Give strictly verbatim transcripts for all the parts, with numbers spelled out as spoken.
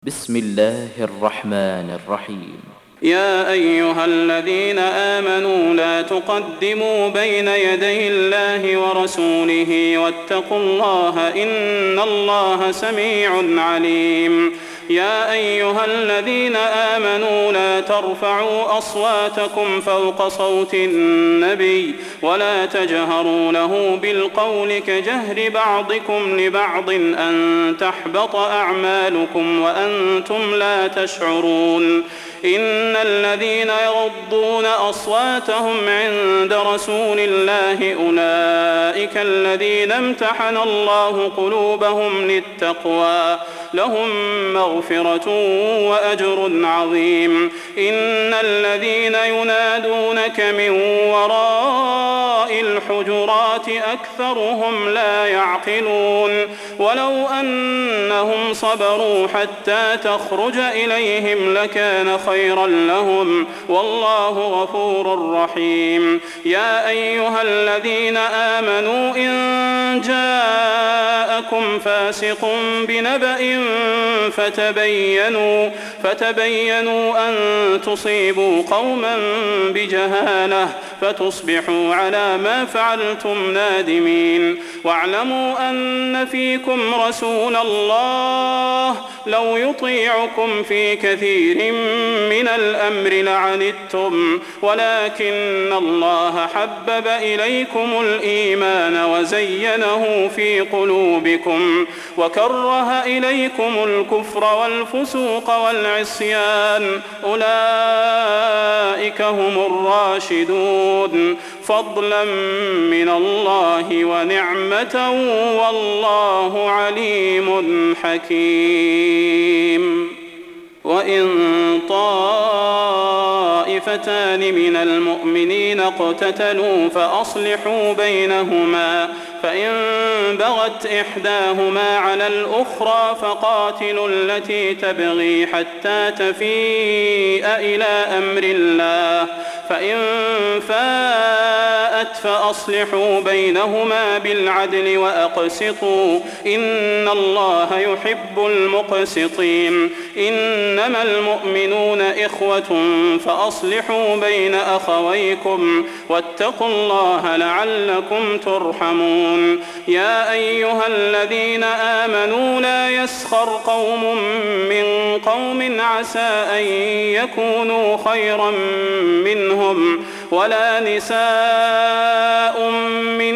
بسم الله الرحمن الرحيم. يا أيها الذين آمنوا لا تقدموا بين يدي الله ورسوله واتقوا الله إن الله سميع عليم. يا أيها الذين آمنوا لا ترفعوا أصواتكم فوق صوت النبي ولا تجهروا له بالقول كجهر بعضكم لبعض أن تحبط أعمالكم وأنتم لا تشعرون. إن الذين يغضون أصواتهم عند رسول الله أولئك الذين امتحن الله قلوبهم للتقوى لهم مغفرة وأجر عظيم. إن الذين ينادونك من وراء الحجرات أكثرهم لا يعقلون. ولو أنهم صبروا حتى تخرج إليهم لكان خيرا لهم والله غفور رحيم. يا أيها الذين آمنوا إن جاءكم فاسق بنبأ فتبينوا فتبينوا أن تصيبوا قوما بجهالة فتصبحوا على ما فعلتم نادمين. واعلموا أن فيكم رسول الله لو يطيعكم في كثير من الأمر لعنتم ولكن الله حبب إليكم الإيمان وزينه في قلوبكم وكره إليكم الكفر والفسوق والعصيان أولئك هم الراشدون فضلا من الله ونعمة والله عليم حكيم. وإن طائفتان من المؤمنين اقتتلوا فأصلحوا بينهما فإن بغت إحداهما على الأخرى فقاتلوا التي تبغي حتى تفيء إلى أمر الله فإن فاءت فأصلحوا بينهما بالعدل وأقسطوا إن الله يحب المقسطين. إنما المؤمنون إخوة فأصلحوا بين أخويكم واتقوا الله لعلكم ترحمون. يا أيها الذين آمنوا لا يسخر قوم من قوم عسى أن يكونوا خيرا منهم ولا نساء من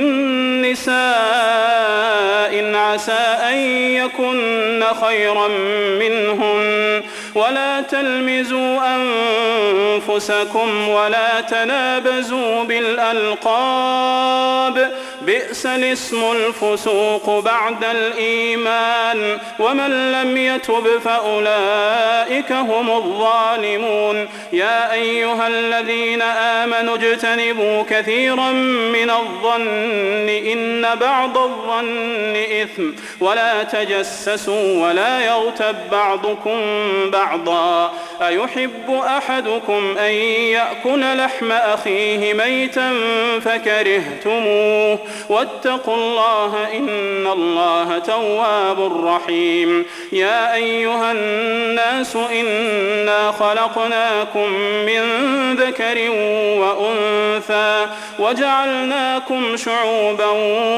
نساء عسى أن يكن خيرا منهن ولا تلمزوا أنفسكم ولا تنابزوا بالألقاب بئس الاسم الفسوق بعد الإيمان ومن لم يتب فأولئك هم الظالمون. يا أيها الذين آمنوا اجتنبوا كثيرا من الظن إن بعض الظن إثم ولا تجسسوا ولا يغتب بعضكم بعضا أيحب أحدكم أن يأكل لحم أخيه ميتا فكرهتموه واتقوا الله إن الله تواب رحيم. يا أيها الناس إنا خلقناكم من ذكر وأنثى وجعلناكم شعوبا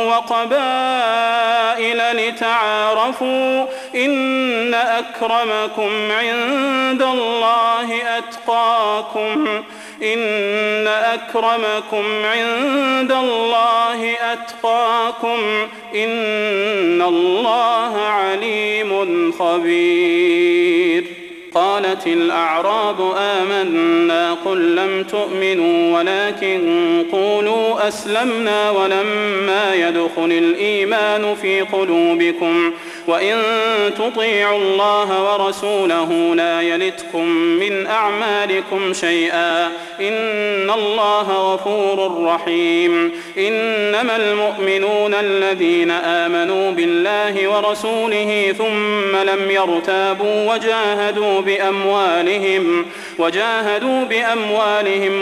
وقبائل لتعارفوا إن أكرمكم عند الله أتقاكم إن أكرمكم عند الله أتقاكم إن الله عليم خبير. قالت الأعراب آمنا قل لم تؤمنوا ولكن قولوا أسلمنا ولما يدخل الإيمان في قلوبكم وإن تطيعوا الله ورسوله لا يلتكم من أعمالكم شيئا إن الله غفور رحيم. إنما المؤمنون الذين آمنوا بالله ورسوله ثم لم يرتابوا وجاهدوا بأموالهم وجاهدوا بأموالهم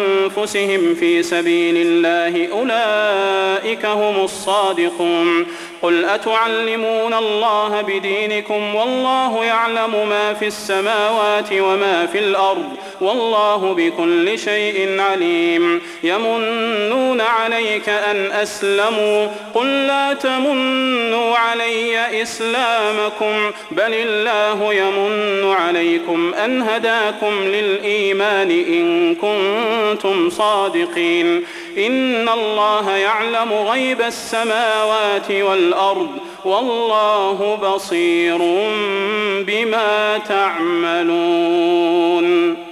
وأنفسهم في سبيل الله أولئك هم الصادقون. قل أتعلمون الله بدينكم والله يعلم ما في السماوات وما في الأرض والله بكل شيء عليم يمنون عليك أن أسلموا قل لا تمنوا علي إسلامكم بل الله يمن عليكم أن هداكم للإيمان إن كنتم صادقين إن الله يعلم غيب السماوات والأرض والله بصير بما تعملون.